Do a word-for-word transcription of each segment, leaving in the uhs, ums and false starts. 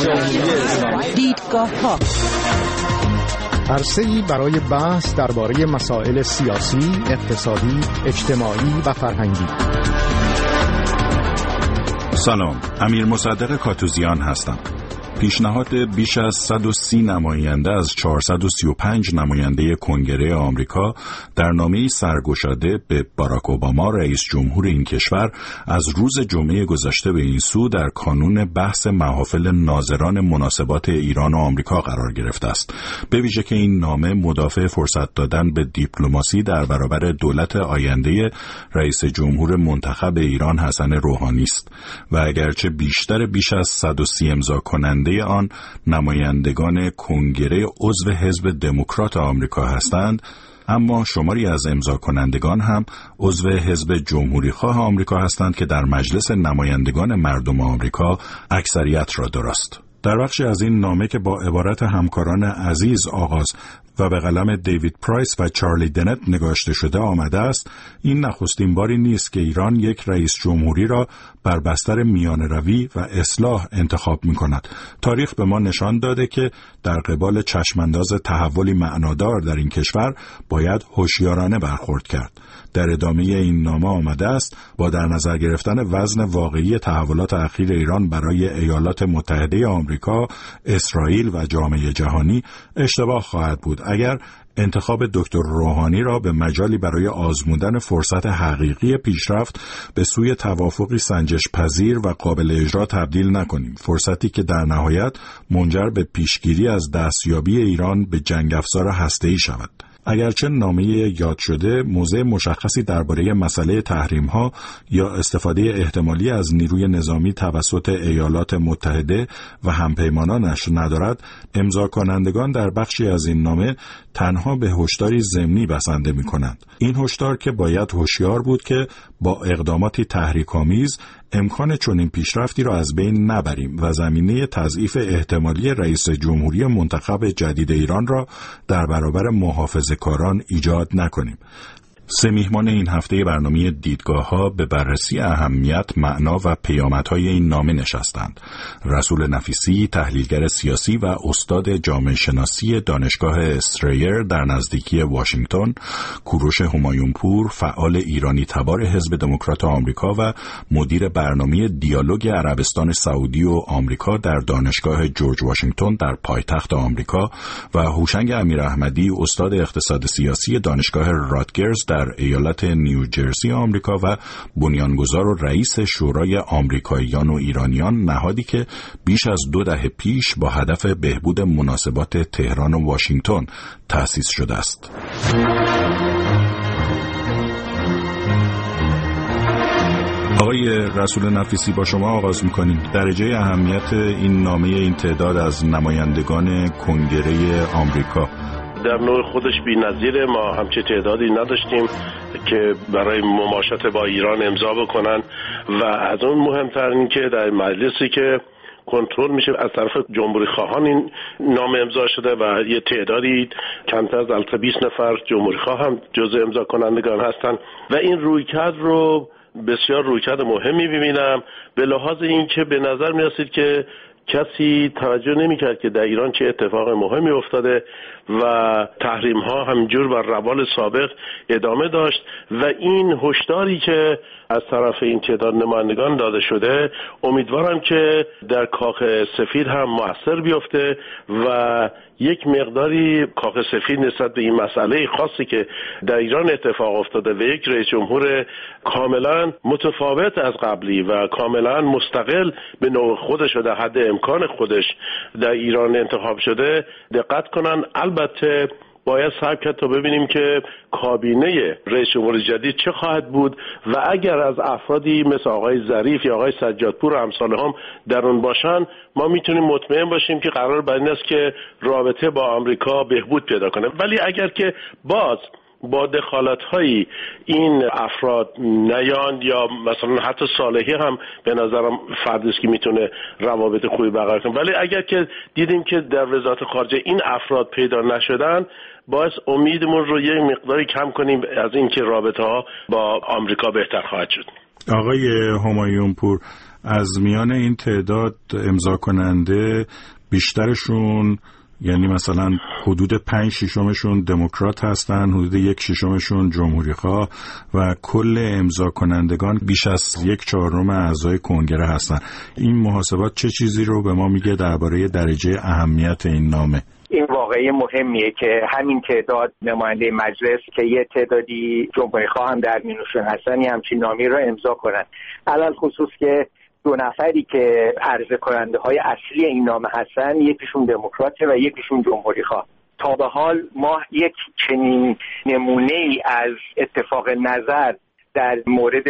دیدگاه‌ها عرصه‌ای برای بحث درباره مسائل سیاسی، اقتصادی، اجتماعی و فرهنگی. سلام، امیر مصدق کاتوزیان هستم. پیشنهاد بیش از صد و سی نماینده از چهارصد و سی و پنج نماینده کنگره آمریکا در نامه‌ای سرگشاده به باراک اوباما رئیس جمهور این کشور از روز جمعه گذشته به این سو در کانون بحث محافل ناظران مناسبات ایران و آمریکا قرار گرفته است. به ویژه که این نامه مدافع فرصت دادن به دیپلماسی در برابر دولت آینده رئیس جمهور منتخب ایران حسن روحانی است و اگرچه بیشتر بیش از صد و سی امضا کننده آن نمایندگان کنگره عضو حزب دموکرات آمریکا هستند، اما شماری از امضا کنندگان هم عضو حزب جمهوری خواه آمریکا هستند که در مجلس نمایندگان مردم آمریکا اکثریت را دارست. در بخشی از این نامه که با عبارت همکاران عزیز آغاز و به قلم دیوید پرایس و چارلی دنت نگاشته شده آمده است، این نخستین باری نیست که ایران یک رئیس جمهوری را بر بستر میانه‌روی و اصلاح انتخاب می کند. تاریخ به ما نشان داده که در قبال چشمانداز تحولی معنادار در این کشور باید هوشیارانه برخورد کرد. در ادامه این نامه آمده است با در نظر گرفتن وزن واقعی تحولات اخیر ایران برای ایالات متحده آمریکا، اسرائیل و جامعه جهانی اشتباه خواهد بود اگر انتخاب دکتر روحانی را به مجالی برای آزمودن فرصت حقیقی پیشرفت به سوی توافقی سنجش پذیر و قابل اجرا تبدیل نکنیم، فرصتی که در نهایت منجر به پیشگیری از دستیابی ایران به جنگ افزار هسته‌ای شود. اگرچه نامه یاد شده موضع مشخصی درباره مسئله تحریم‌ها یا استفاده احتمالی از نیروی نظامی توسط ایالات متحده و همپیمانانش ندارد، امضا کنندگان در بخشی از این نامه تنها به هشداری ضمنی بسنده می‌کنند. این هشدار که باید هوشیار بود که با اقداماتی تحریک‌آمیز امکان چنین پیشرفتی را از بین نبریم و زمینه تضعیف احتمالی رئیس جمهوری منتخب جدید ایران را در برابر محافظه‌کاران ایجاد نکنیم. سه میهمان این هفته برنامه دیدگاه‌ها به بررسی اهمیت، معنا و پیامدهای این نامه نشستند. رسول نفیسی، تحلیلگر سیاسی و استاد جامعه شناسی دانشگاه استریر در نزدیکی واشنگتن، کوروش همایونپور، فعال ایرانی تبار حزب دموکرات آمریکا و مدیر برنامه دیالوگ عربستان سعودی و آمریکا در دانشگاه جورج واشنگتن در پایتخت آمریکا و هوشنگ امیراحمدی، استاد اقتصاد سیاسی دانشگاه راتگرز در ایالت نیوجرسی آمریکا و بنیانگذار و رئیس شورای آمریکاییان و ایرانیان، نهادی که بیش از دو دهه پیش با هدف بهبود مناسبات تهران و واشنگتن تأسیس شده است. آقای رسول نفیسی، با شما آغاز می‌کنیم. درجه اهمیت این نامه این تعداد از نمایندگان کنگره آمریکا در نوع خودش بی‌نظیره. ما همچه تعدادی نداشتیم که برای مماشات با ایران امضا بکنن و از اون مهمتر این که در مجلسی که کنترل میشه از طرف جمهوری خواهان این نامه امضا شده و یه تعدادی کمتر از البته بیست نفر جمهوری خواه هم جزء امضا کنندگان هستن و این رویکرد رو بسیار رویکرد مهمی می‌بینم به لحاظ این که به نظر می‌رسید که کسی توجه نمی‌کرد که در ایران چه اتفاق مهمی افتاده و تحریم ها همینجور بر روال سابق ادامه داشت و این هشداری که از طرف این تعداد نمایندگان داده شده امیدوارم که در کاخ سفید هم مؤثر بیفته و یک مقداری کاخ سفید نسبت به این مسئله خاصی که در ایران اتفاق افتاده و یک رئیس جمهور کاملا متفاوت از قبلی و کاملا مستقل به نوع خودش و در حد امکان خودش در ایران انتخاب شده دقت کنن. البته باید صبر کرد تا ببینیم که کابینه رئیس جمهور جدید چه خواهد بود و اگر از افرادی مثل آقای ظریف یا آقای سجادپور و امثال هم در اون باشن ما میتونیم مطمئن باشیم که قرار بر این است که رابطه با آمریکا بهبود پیدا کنه. ولی اگر که باز با دخالت‌های این افراد نیاند یا مثلا حتی صالحی هم به نظرم فردی است که میتونه روابط خوبی برقرار کنه، ولی اگر که دیدیم که در وزارت خارجه این افراد پیدا نشدن باعث امیدمون رو یک مقداری کم کنیم از اینکه رابطه ها با آمریکا بهتر خواهد شد. آقای همایونپور، از میان این تعداد امضا کننده بیشترشون، یعنی مثلا حدود پنج ششمشون دموکرات هستن، حدود یک ششمشون جمهوری خواه و کل امضا کنندگان بیش از یک چهارم اعضای کنگره هستن. این محاسبات چه چیزی رو به ما میگه درباره درجه اهمیت این نامه؟ این واقعی مهمیه که همین تعداد نماینده مجلس که یه تعدادی جمهوری خواه هم در میونشون هستن همچین نامی رو امضا کنن. علل خصوص که دو نفری که عرضه کننده های اصلی این نامه هستن، یکیشون دموکراته و یکیشون جمهوری خواه. تا به حال ما یک چنین نمونه ای از اتفاق نظر در مورد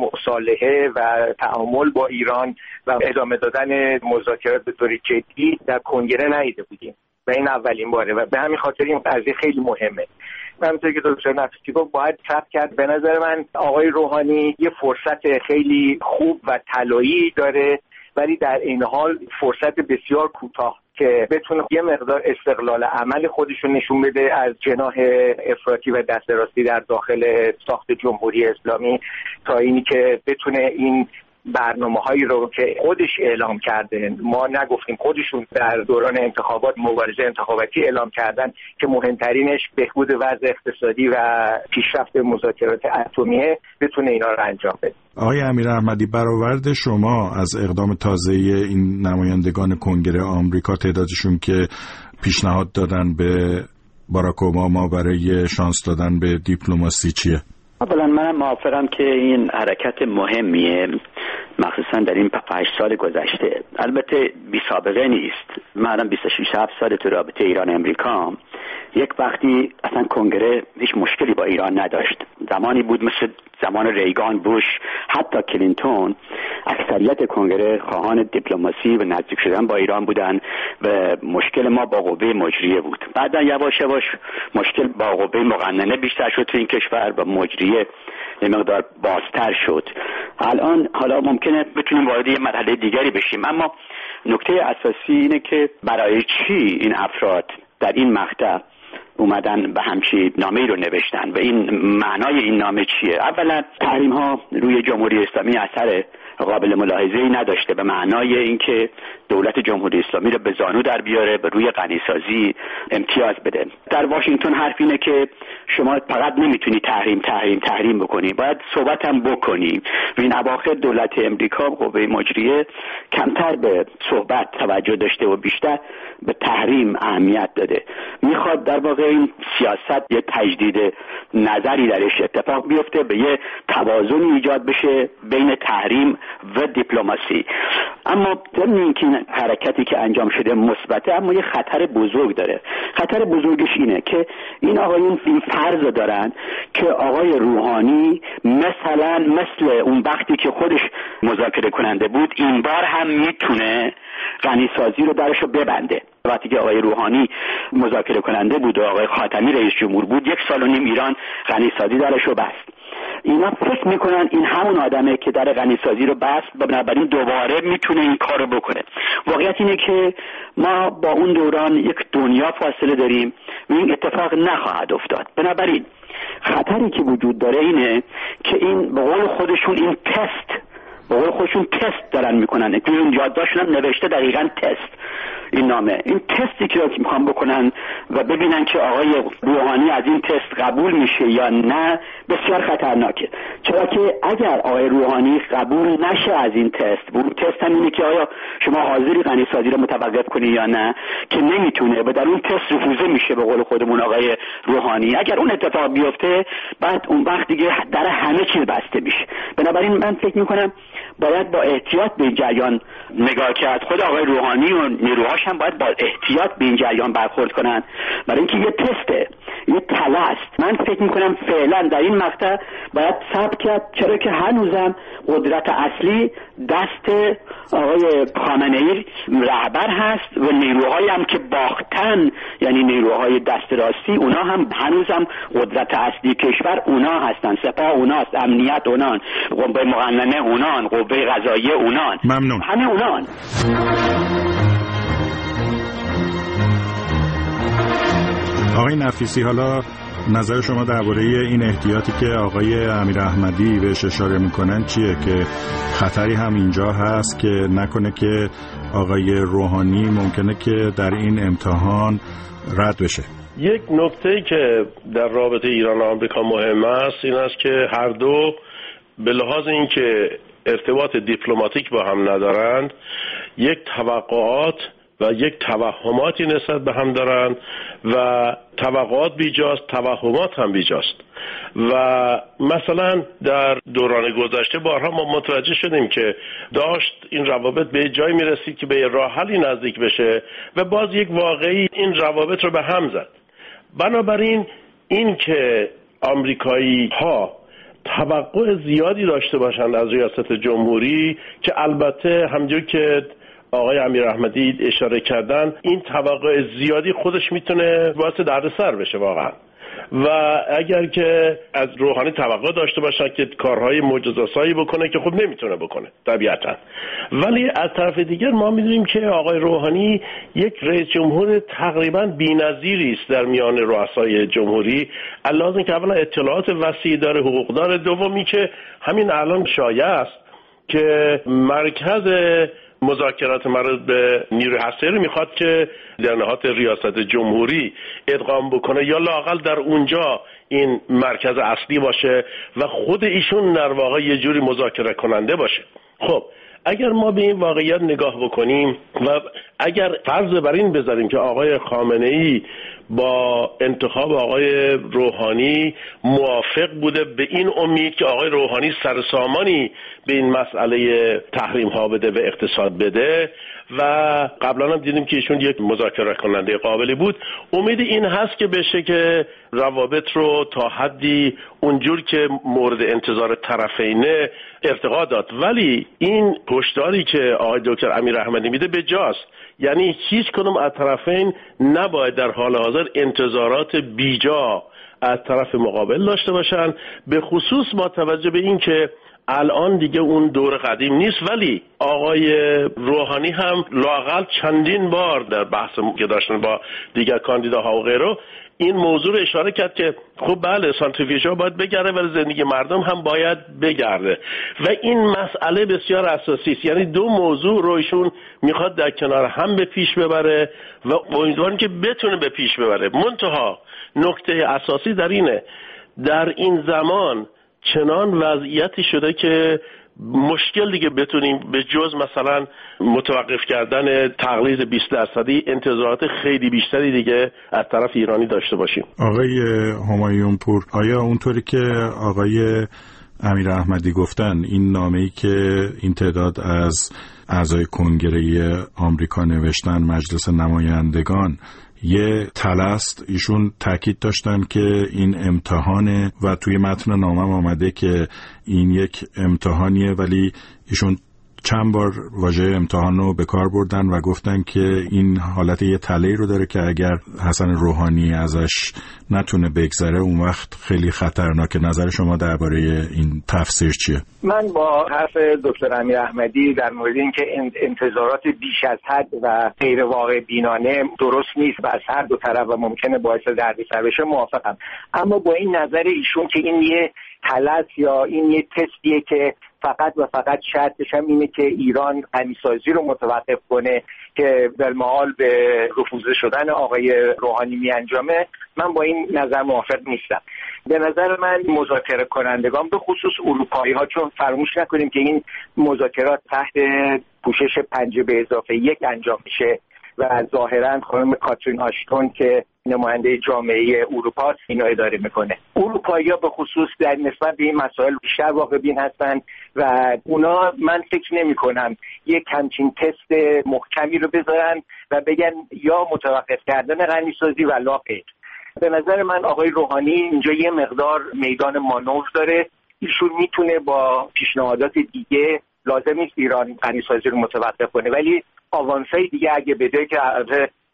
مصالحه و تعامل با ایران و ادامه دادن مذاکرات به طور جدی در کنگره ندیده بودیم و این اولین باره و به همین خاطر این قضیه خیلی مهمه. همونطور که دکتر نفیسی گفت باید ثبت کرد. به نظر من آقای روحانی یه فرصت خیلی خوب و طلایی داره، ولی در این حال فرصت بسیار کوتاه که بتونه یه مقدار استقلال عمل خودش رو نشون بده از جناح افراطی و دست راستی در داخل ساخت جمهوری اسلامی، تا اینی که بتونه این برنامه هایی رو که خودش اعلام کرده، ما نگفتیم، خودشون در دوران انتخابات مبارزه انتخاباتی اعلام کردن که مهمترینش بهبود وضع اقتصادی و پیشرفت مذاکرات اتمیه، بتونه اینا رو انجام بده. آقای امیر احمدی، برآورد شما از اقدام تازه این نمایندگان کنگره آمریکا، تعدادشون که پیشنهاد دادن به باراک اوباما برای شانس دادن به دیپلماسی چیه؟ اولا منم موافقم که این حرکت مهمیه، مخصوصا در این هشت سال گذشته. البته بی سابقه نیست. منم بیست و شش سال تو رابطه ایران امریکا، یک وقتی اصلا کنگره هیچ مشکلی با ایران نداشت. زمانی بود مثل زمان ریگان، بوش، حتی کلینتون، اکثریت کنگره خواهان دیپلماسی و نزدیک شدن با ایران بودن و مشکل ما با قوه مجریه بود. بعدا یواش یواش مشکل با قوه مقننه بیشتر شد تو این کشور و مجریه یه مقدار بازتر شد. الان حالا ممکنه بتونیم وارد یه مرحله دیگری بشیم، اما نکته اساسی اینه که برای چی این افراد در این مقطع اومدن به همچین نامه‌ای رو نوشتن و این معنای این نامه چیه؟ اولا تحریم ها روی جمهوری اسلامی اثر قابل ملاحظه‌ای نداشته به معنای اینکه دولت جمهوری اسلامی رو به زانو در بیاره، به روی غنیسازی امتیاز بده. در واشنگتن حرف اینه که شما فقط نمیتونی تحریم تحریم تحریم بکنی، باید صحبت هم بکنی. و این اواخر دولت امریکا، قوه مجریه، کمتر به صحبت توجه داشته و بیشتر به تحریم اهمیت داده. میخواد در واقع این سیاست یه تجدید نظری درش اتفاق بیفته، به یه توازنی ایجاد بشه بین تحریم و دیپلماسی. اما ضمن اینکه این حرکتی که انجام شده مثبته، اما یه خطر بزرگ داره. خطر بزرگش اینه که این آقایون این فرض دارن که آقای روحانی مثلا مثل اون وقتی که خودش مذاکره کننده بود، این بار هم میتونه غنیسازی رو درشو ببنده. وقتی که آقای روحانی مذاکره کننده بود و آقای خاتمی رئیس جمهور بود، یک سال و نیم ایران غنیسازی درشو بست. اینا فکر میکنن این همون آدمه که در غنیسازی رو بست، بنابراین دوباره میتونه این کارو بکنه. واقعیت اینه که ما با اون دوران یک دنیا فاصله داریم و این اتفاق نخواهد افتاد. بنابراین خطری که وجود داره اینه که این به قول خودشون این تست به قول خودشون تست دارن میکنن. توی اون یادداشتشون هم نوشته دقیقاً تست این نامه. این تستی که میخوان بکنن و ببینن که آقای روحانی از این تست قبول میشه یا نه، بسیار خطرناکه. چرا که اگر آقای روحانی قبول نشه از این تست، اون تست هم اینه که آیا شما حاضری غنیسازی رو متوقف کنی یا نه، که نمیتونه و در اون تست رفوزه میشه به قول خودمون آقای روحانی. اگر اون اتفاق بیفته، بعد اون وقت دیگه در همه چیز بسته میشه. بنابراین من فکر میکنم باید با احتیاط به این جریان نگاه کرد. خود آقای روحانی و نیروهاش هم باید با احتیاط به این جریان برخورد کنن، برای اینکه یه تسته، یه تله است. من فکر میکنم فعلا در این مقطع باید صبر کرد، چرا که هنوزم قدرت اصلی دست آقای خامنه‌ای رهبر هست و نیروهایی هم که باختن، یعنی نیروهای دست راستی، اونا هم هنوزم قدرت اصلی کشور اونا هستن. سپاه اوناست، امنیت اونان، قوه مقننه اونان، قوه قضاییه اونان. ممنون. همه اونان. آقای نفیسی، حالا نظر شما درباره این احتیاطی که آقای امیر احمدی بهش اشاره میکنن چیه که خطری هم اینجا هست که نکنه که آقای روحانی ممکنه که در این امتحان رد بشه؟ یک نکته که در رابطه ایران و آمریکا مهم است این است که هر دو به لحاظ اینکه ارتباط دیپلماتیک با هم ندارند یک توقعات و یک توهماتی نسبت به هم دارند و توقعات بیجاست، توهمات هم بیجاست. و مثلا در دوران گذشته بارها ما متوجه شدیم که داشت این روابط به جای می رسید که به راه حلی نزدیک بشه و باز یک واقعی این روابط رو به هم زد. بنابراین این که آمریکایی ها توقع زیادی داشته باشند از ریاست جمهوری که البته همونجور که آقای امیر احمدی اشاره کردن این توقع زیادی خودش میتونه باعث دردسر بشه واقعا. و اگر که از روحانی توقع داشته باشن که کارهای معجزه‌سایی بکنه که خب نمیتونه بکنه طبیعتا، ولی از طرف دیگر ما میدونیم که آقای روحانی یک رئیس جمهور تقریبا بی‌نظیری است در میان رؤسای جمهوری، علاوه اینکه اولا اطلاعات وسیعی داره، حقوق داره، دومی که همین الان شایع است که مرکز مذاکرات مربوط به نیروی هسته‌ای رو میخواد که در نهاد ریاست جمهوری ادغام بکنه یا لااقل در اونجا این مرکز اصلی باشه و خود ایشون در واقع یه جوری مذاکره کننده باشه. خب اگر ما به این واقعیت نگاه بکنیم و اگر فرض بر این بذاریم که آقای خامنه‌ای با انتخاب آقای روحانی موافق بوده به این امید که آقای روحانی سرسامانی به این مسئله تحریم ها بده و اقتصاد بده و قبلا هم دیدیم که ایشون یک مذاکره کننده قابلی بود، امید این هست که بشه که روابط رو تا حدی اونجور که مورد انتظار طرفینه ارتقا داد. ولی این هشداری که آقای دکتر امیر احمدی میده به جاست، یعنی هیچ کدوم از طرفین نباید در حال حاضر انتظارات بیجا از طرف مقابل داشته باشن، به خصوص با توجه به این که الان دیگه اون دور قدیم نیست. ولی آقای روحانی هم لااقل چندین بار در بحث که داشتن با دیگر کاندیداها و غیره این موضوع رو اشاره کرد که خب بله سانتریفیوژها باید بگرده ولی زندگی مردم هم باید بگرده و این مسئله بسیار اساسی است. یعنی دو موضوع رو ایشون میخواد در کنار هم به پیش ببره و امیدوارم که بتونه به پیش ببره. منتها نکته اساسی در اینه در این زمان چنان وضعیتی شده که مشکل دیگه بتونیم به جز مثلا متوقف کردن تقلیص بیست درصدی انتظارات خیلی بیشتری دیگه از طرف ایرانی داشته باشیم. آقای همایون پور، آیا اونطوری که آقای امیر احمدی گفتن این نامه‌ای که این تعداد از اعضای کنگره آمریکا نوشتن مجلس نمایندگان یه تلست، ایشون تاکید داشتن که این امتحانه و توی متن نامه آمده که این یک امتحانیه، ولی ایشون چند بار واژه امتحان رو به کار بردن و گفتن که این حالت یه تله‌ای رو داره که اگر حسن روحانی ازش نتونه بگذره اون وقت خیلی خطرناکه. نظر شما درباره این تفسیر چیه؟ من با حرف دکتر امیر احمدی در مورد اینکه انتظارات بیش از حد و غیر واقع بینانه درست نیست و از هر دو طرف و ممکنه باعث دردسر بشه موافقم، اما با این نظر ایشون که این یه تلس یا این یه تستیه که فقط و فقط شرطش هم اینه که ایران غنیسازی رو متوقف کنه که بالمحال به رفوزه شدن آقای روحانی می انجامه، من با این نظر موافق نیستم. به نظر من مذاکره کنندگان به خصوص اروپایی ها، چون فراموش نکنیم که این مذاکرات تحت پوشش پنج به اضافه یک انجام میشه و ظاهرا خانم کاترین آشتون که نماینده جامعه اروپا اینو اداره میکنه. اروپایی‌ها به خصوص در نسبت به این مسائل بیشتر واقع بین هستن و اونا من فکر نمی کنم یک همچین تست محکمی رو بذارن و بگن یا متوقف کردن غنیسازی و لا غیر. به نظر من آقای روحانی اینجا یه مقدار میدان مانور داره، ایشون میتونه با پیشنهادات دیگه، لازم نیست ایران غنیسازی رو متوقف کنه ولی آوانسای دیگه اگه بده که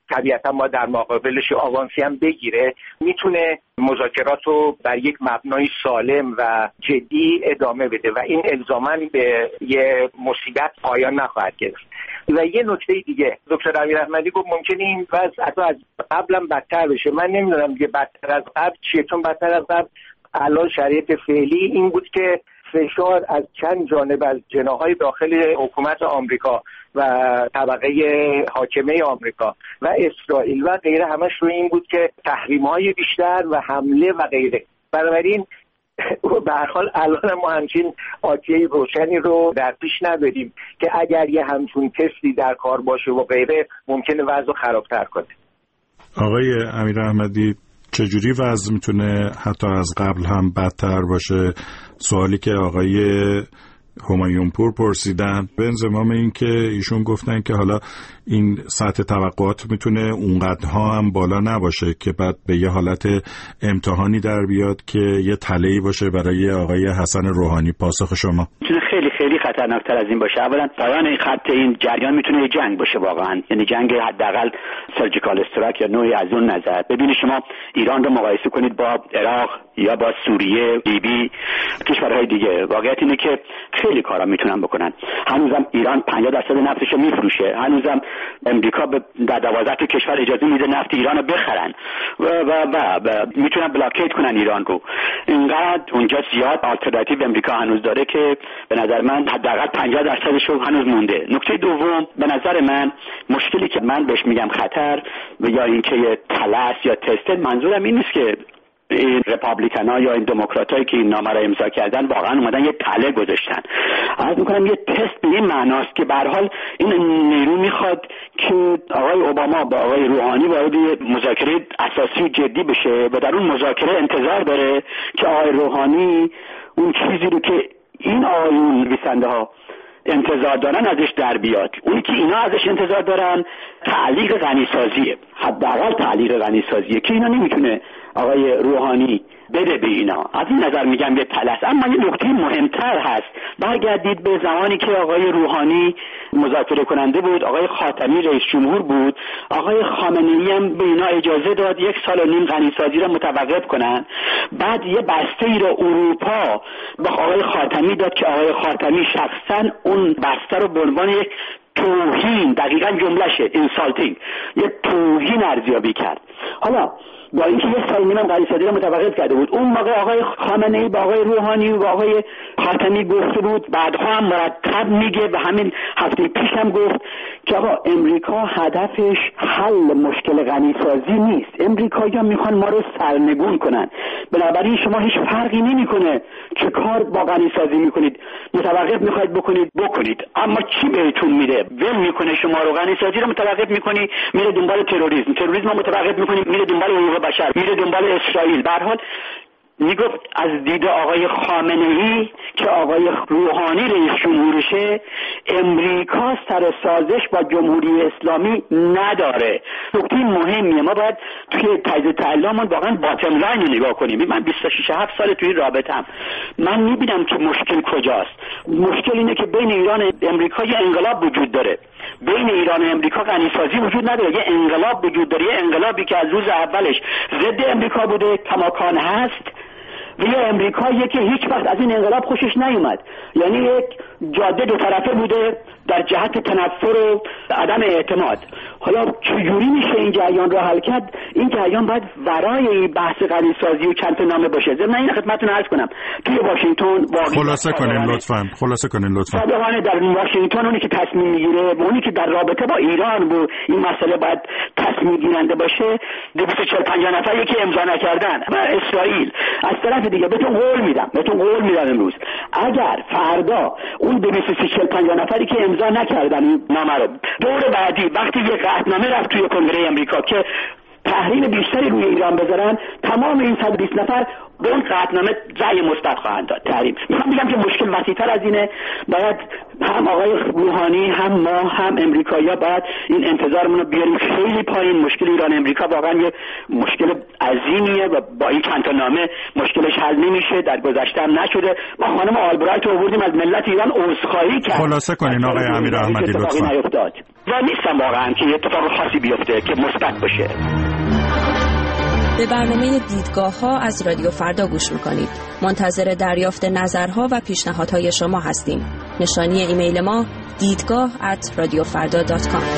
طبیعتا ما در مقابلش آوانسی هم بگیره، میتونه مذاکرات رو بر یک مبنای سالم و جدی ادامه بده و این الزاماً به یه مصیبت پایان نخواهد گرفت. و یه نکته دیگه دکتر امیراحمدی گفت ممکنه این وضع حتی از قبلم بدتر بشه. من نمیدونم دیگه بدتر از قبل چیه، چون بدتر از قبل الان شرایط فعلی این بود که فشار از چند جانب از جناح‌های داخل حکومت آمریکا و طبقه حاکمه آمریکا و اسرائیل و غیره همش روی این بود که تحریم‌های بیشتر و حمله و غیره. بنابراین به هر حال الان ما همچین آتیه روشنی رو در پیش نداریم که اگر یه همچون تستی در کار باشه و غیره ممکنه وضع خرابتر کنه. آقای امیراحمدی، چجوری وضع میتونه حتی از قبل هم بدتر باشه؟ سوالی که آقای همایونپور پرسیدن به انضمام این که ایشون گفتن که حالا این سطح توقعات میتونه اونقدرها هم بالا نباشه که بعد به یه حالت امتحانی در بیاد که یه تله‌ای باشه برای آقای حسن روحانی. پاسخ شما؟ میتونه خیلی خیلی خطرناکتر از این باشه. اولا پایان این خط این جریان میتونه یه جنگ باشه واقعا، یعنی جنگ حداقل سرجیکال استراک یا نوعی از اون نظر. ببینید شما ایران رو مقایسه کنید با عراق یا با سوریه، لیبی، کشورهای دیگه، واقعیت اینه که خیلی کارا میتونن بکنن. هنوزم ایران پنجاه درصد نفتش رو میفروشه، هنوزم امریکا به دوازده تا کشور اجازه میده نفت ایران رو بخرن و و و, و میتونن بلاکیت کنن ایران رو. اینقدر اونجا زیاد آلترناتیو امریکا هنوز داره که به نظر من حداقل پنجاه درصدش رو هنوز مونده. نکته دوم، به نظر من مشکلی که من بهش میگم خطر یا اینکه یه تلس یا تست، منظورم این نیست که این رپابلیکن یا این دموکرات هایی که این نامه را امضا کردن واقعا اومدن یه تله گذاشتن. عرض میکنم یه تست به این معناست که به هر حال این نیرو میخواد که آقای اوباما با آقای روحانی وارد مذاکره اساسی و جدی بشه و در اون مذاکره انتظار داره که آقای روحانی اون چیزی رو که این آقایون نویسنده ها انتظار دارن ازش در بیاد. اونی که اینا ازش انتظار دارن تعلیق غنیسازیه، حداقل تعلیق غنیسازیه که اینا نمیتونه آقای روحانی بده به اینا. از این نظر میگم یه تلس. اما یه نکته مهمتر هست، برگردید به زمانی که آقای روحانی مذاکره کننده بود، آقای خاتمی رئیس جمهور بود، آقای خامنه‌ای هم به اینا اجازه داد یک سال و نیم غنیسازی رو متوقف کنن. بعد یه بسته ای رو اروپا با آقای خاتمی داد که آقای خاتمی شخصا اون بسته رو به عنوان یک توهین، دقیقاً جمله‌شه اینسالتینگ، یه توهین ارزیابی کرد. حالا با اینکه یک سال نیمه غنیسازی رو متوقف کرده بود، اون موقع آقای خامنه‌ای با آقای روحانی و آقای خاتمی گفته بود، بعدها هم مرتب میگه و همین هفته پیش هم گفت که آقا امریکا هدفش حل مشکل غنیسازی نیست، امریکایی‌ها میخوان ما رو سرنگون کنن. بنابراین شما هیچ فرقی نمیکنه چه کار با غنیسازی میکنید، متوقف میخواید بکنید بکنید، اما چی بهتون میده؟ ول میکنه شما رو، غنیسازی رو متوقف میکنی میره دنبال تروریسم، تروریسم رو متوقف میکنی میره دنبال حقوق بشر، میره دنبال اسرائیل. به هر حال میگفت از دید آقای خامنه‌ای که آقای روحانی رئیس جمهورشه، امریکا سر سازش با جمهوری اسلامی نداره. نکته مهمیه، ما باید توی تجزیه تحلیلمون واقعا باتم لاین رو نگاه کنیم. من بیست و شش هفت سال توی رابطم، من میبینم که مشکل کجاست. مشکل اینه که بین ایران و امریکا یه انقلاب وجود داره، بین ایران و امریکا غنیسازی وجود نداره، یه انقلاب وجود داره، یه انقلابی که از روز اولش ضد امریکا بوده، کماکان هست، و یه امریکاییه که هیچ وقت از این انقلاب خوشش نیومد. یعنی یک جاده دو طرفه بوده در جهت تنفر و عدم اعتماد. حالا چجوری میشه این جریان رو حل کرد؟ این جریان باید ورای این بحث غنیسازی و چند تا نامه باشه. ضمن این خدمتتون عرض کنم توی واشنگتن خلاصه کنین لطفاً خلاصه کنین لطفاً صادقانه در واشنگتن اونی که تصمیم میگیره و اونی که در رابطه با ایران و این مسئله باید تصمیم گیرنده باشه دویست و چهل پنجاه نفری که امضا نکردن و اسرائیل. از طرف دیگه بهتون قول میدم بهتون قول میدم امروز اگر فردا اون دویست و چهل پنجاه نفری که امضا نکردن این نامه رو دور بعدی وقتی یه قطعنامه رفت توی کنگره امریکا که تحریم بیشتری روی ایران بذارن، تمام این صد و بیست نفر به اون قطعنامه رأی مثبت خواهند داد. تحریم میخوام بگم که مشکل وسیع‌تر از اینه. باید هم آقای روحانی هم ما هم امریکایی‌ها باید این انتظارمون رو بیاریم خیلی پایین. مشکل ایران امریکا واقعا یه مشکل عظیمیه و با این چند تا نامه مشکلش حل نمیشه، در گذشته هم نشده. ما خانم آلبرایت رو آوردیم از ملت ایران عذرخواهی کرد. خلاصه کنین آقای امیر احمدی لطفا. نیفتاد و نیستم واقعا که اتفاق خاصی بیفته که مثبت باشه. به برنامه دیدگاه ها از رادیو فردا گوش میکنید. منتظر دریافت نظرها و پیشنهادهای شما هستیم. نشانی ایمیل ما دیدگاه ات رادیو فردا دات کام.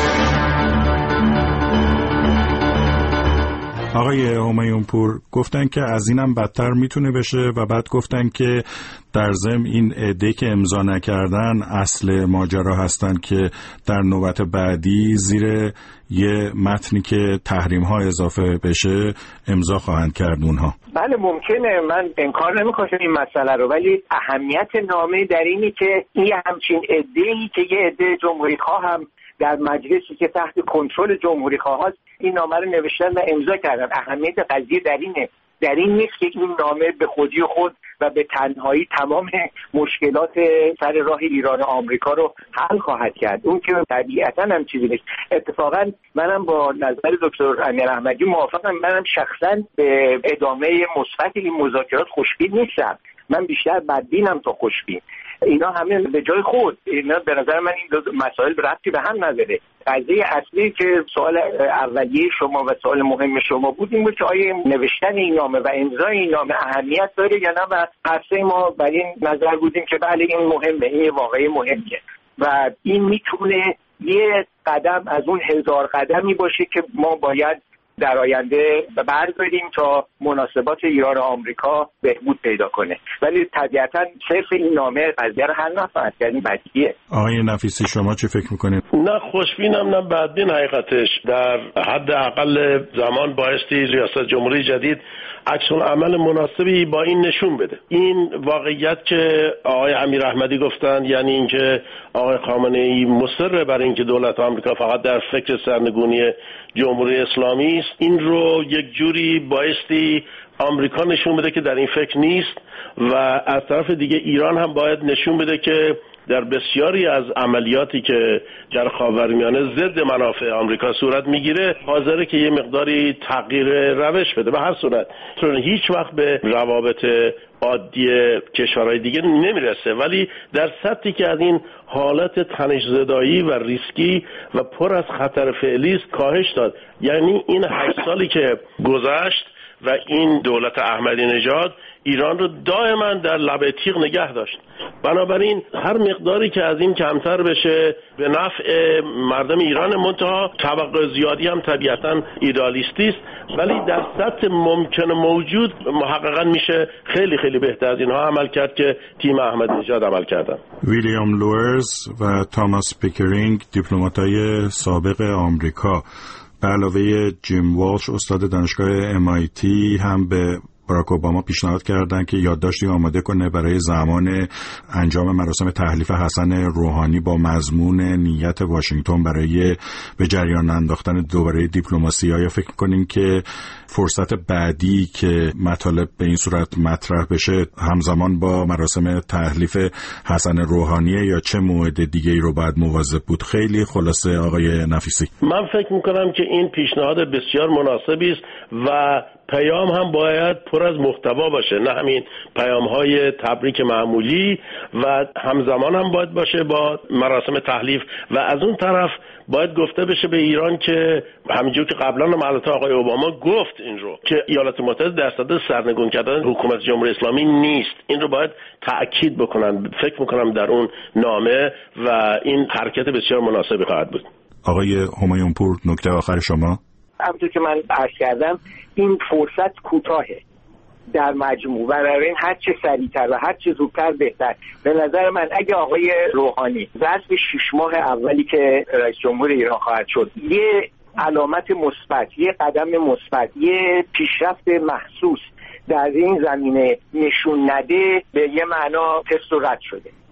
آقای همایون پور گفتن که از اینم بدتر میتونه بشه و بعد گفتن که در ضمن این عده که امضا نکردن اصل ماجرا هستن که در نوبت بعدی زیر یه متنی که تحریم ها اضافه بشه امضا خواهند کرد اونها. بله ممکنه، من انکار نمیکنم این مسئله رو، ولی اهمیت نامه در اینی که این همچین عده‌ای که یه عده جمهوری خواه هم در مجلسی که تحت کنترل جمهوری خواه هست این نامه رو نوشتن و امضا کردن. اهمیت قضیه در اینه، در این نیست که این نامه به خودی خود و به تنهایی تمام مشکلات سر راه ایران و آمریکا رو حل خواهد کرد. اون که طبیعتاً هم چیزی نیست. اتفاقاً منم با نظر دکتر امیر احمدی موافقم. منم شخصاً به ادامه مثبت این مذاکرات خوشبین نیستم. من بیشتر بدبینم تا خوشبین. اینا همه به جای خود، اینا به نظر من این دو مسائل ربطی به هم نداره. قضیه اصلی که سوال اولیه شما و سوال مهم شما بود این بود که آیا نوشتن این نامه و امضای این نامه اهمیت داره یا نه، و هر سه ما بر این نظر بودیم که بله این مهمه، این واقعی مهمه و این میتونه یه قدم از اون هزار قدمی باشه که ما باید در آینده برداریم تا مناسبات ایران و آمریکا بهبود پیدا کنه. ولی طبیعتاً صرف این نامه قضیه رو حل نخواهد کرد. این بدیهیه. آقای نفیسی شما چی فکر میکنید؟ نه خوشبینم نه بدبین. حقیقتش در حد اقل زمان بایستی ریاست جمهوری جدید عکس العمل مناسبی با این نشون بده. این واقعیت که آقای امیر احمدی گفتن، یعنی اینکه آقای خامنه‌ای مصر بر اینکه دولت آمریکا فقط در فکر سرنگونی جمهوری اسلامی است، این رو یک جوری بایستی آمریکا نشون بده که در این فکر نیست و از طرف دیگه ایران هم باید نشون بده که در بسیاری از عملیاتی که در خاورمیانه ضد منافع آمریکا صورت میگیره حاضره که یه مقداری تغییر روش بده. به هر صورت چون هیچ وقت به روابط عادی کشورهای دیگه نمیرسه، ولی در سطحی که از این حالت تنش‌زدایی و ریسکی و پر از خطر فعلی است کاهش داد. یعنی این هشت سالی که گذشت و این دولت احمدی نژاد ایران رو دائما در لبه تیغ نگه داشت. بنابراین هر مقداری که از این کمتر بشه به نفع مردم ایران، منتها توقع زیادی هم طبیعتا ایدئالیستی است، ولی در سطح ممکن موجود محققا میشه خیلی خیلی بهتر از اینها عمل کرد که تیم احمدی نژاد عمل کردن. ویلیام لورز و تاماس پیکرینگ دیپلمات‌های سابق آمریکا به علاوه جیم والش استاد دانشگاه ام آی تی هم به باراک اوباما پیشنهاد کردند که یادداشتی آماده کنه برای زمان انجام مراسم تحلیف حسن روحانی با مضمون نیت واشنگتن برای به جریان انداختن دوباره دیپلماسی. آیا فکر می‌کنین که فرصت بعدی که مطالب به این صورت مطرح بشه همزمان با مراسم تحلیف حسن روحانیه یا چه موعد دیگه‌ای رو باید مواظب بود؟ خیلی خلاصه آقای نفیسی. من فکر می‌کنم که این پیشنهاد بسیار مناسبی است و پیام هم باید پر از محتوا باشه، نه همین پیام‌های تبریک معمولی، و همزمان هم باید باشه با مراسم تحلیف. و از اون طرف باید گفته بشه به ایران که همینجور که قبلا هم البته آقای اوباما گفت این رو که ایالات متحده در صدد سرنگون کردن حکومت جمهوری اسلامی نیست. این رو باید تأکید بکنن. فکر میکنم در اون نامه و این حرکت بسیار مناسبی خواهد بود. آقای همایون پور نکته آخر شما؟ همونطور که من عرض کردم این فرصت کوتاهه در مجموع و برای این هر چه سریعتر و هر چه زودتر بهتر. به نظر من اگه آقای روحانی ظرف شش ماه اولی که رئیس جمهور ایران خواهد شد یه علامت مثبت، یه قدم مثبت، یه پیشرفت محسوس در این زمینه نشون نده، به یه معنا تست و رد شده.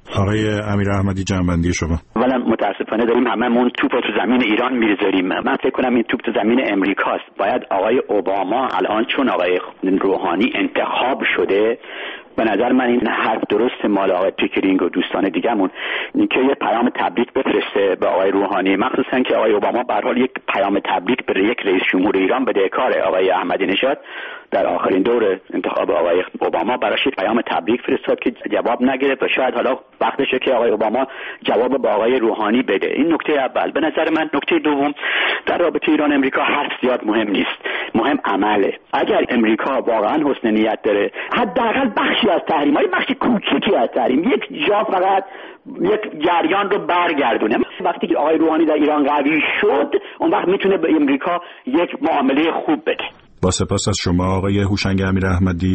آقای امیر احمدی جنبندی شما. ولی متاسفانه داریم هممون توپ تو زمین ایران میذاریم. من فکر کنم این توپ تو زمین امریکاست. باید آقای اوباما الان چون آقای روحانی انتخاب شده، به نظر من این حرف درست مال آقای پیکرینگ و دوستان دیگه‌مون که یه پیام تبریک بفرسته به آقای روحانی، مخصوصا که آقای اوباما به هر حال یک پیام تبریک به یک رئیس جمهور ایران بدهکاره. آقای احمدی نژاد در آخرین دور انتخاب آقای اوباما براش پیام تبریک فرستاد که جواب نگرفت و شاید حالا وقتشه که آقای اوباما جواب به آقای روحانی بده. این نکته اول. به نظر من نکته دوم، در رابطه ایران امریکا حرف زیاد مهم نیست، مهم عمله. اگر امریکا واقعا حسن نیت داره، حداقل بخشی از تحریم های بخشی کوچکی از تحریم یک جا فقط یک جریان رو برگردونه. وقتی که آقای روحانی در ایران قوی شد، اون وقت میتونه به امریکا یک معامله خوب بده. با سپاس از شما آقای هوشنگ امیر احمدی.